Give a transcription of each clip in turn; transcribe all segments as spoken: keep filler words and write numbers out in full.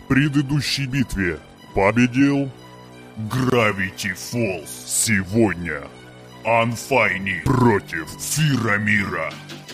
предыдущей битве победил Gravity Falls. Сегодня Unfiney против Фирамира.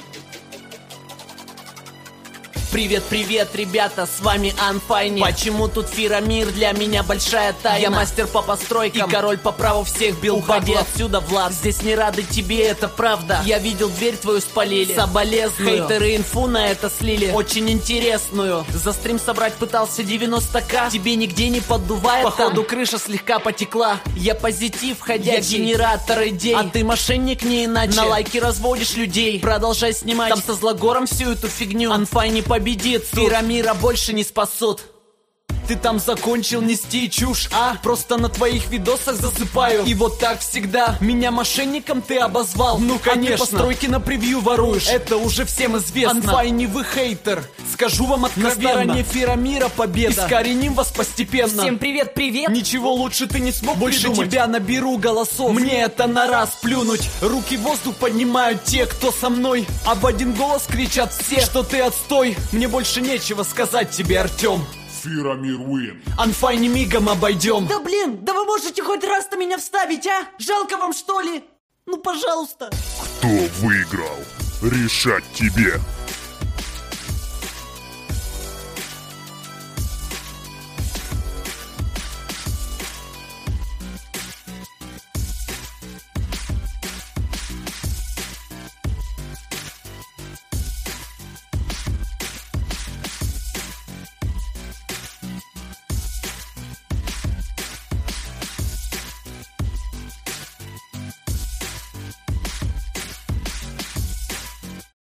Привет-привет, ребята, с вами Unfiney. Почему тут Фирамир? Для меня большая тайна. Я мастер по постройкам и король по праву всех билбоди. Отсюда, Влад, здесь не рады тебе, это правда. Я видел, дверь твою спалили. Соболезную. Хейтеры инфу на это слили, очень интересную. За стрим собрать пытался девяносто ка. Тебе нигде не поддувает. Походу там крыша слегка потекла. Я позитив, ходячий, я генератор идей. А ты мошенник не иначе. На лайки разводишь людей. Продолжай снимать там со Злогором всю эту фигню. Unfiney победит. Фирамира больше не спасут. Ты там закончил нести чушь, а? Просто на твоих видосах засыпаю. И вот так всегда. Меня мошенником ты обозвал. Ну конечно. А ты постройки на превью воруешь. Это уже всем известно. Unfiney, вы хейтер. Скажу вам откровенно. На стороне Фирамира победа. Искореним вас постепенно. Всем привет-привет. Ничего лучше ты не смог больше придумать. Тебя наберу голосов. Мне это на раз плюнуть. Руки в воздух поднимают те, кто со мной. А в один голос кричат все, что ты отстой. Мне больше нечего сказать тебе, Артем. Фирамир win. Unfiney мигом обойдем. Да блин, да вы можете хоть раз-то меня вставить, а? Жалко вам, что ли? Ну, пожалуйста. Кто выиграл? Решать тебе.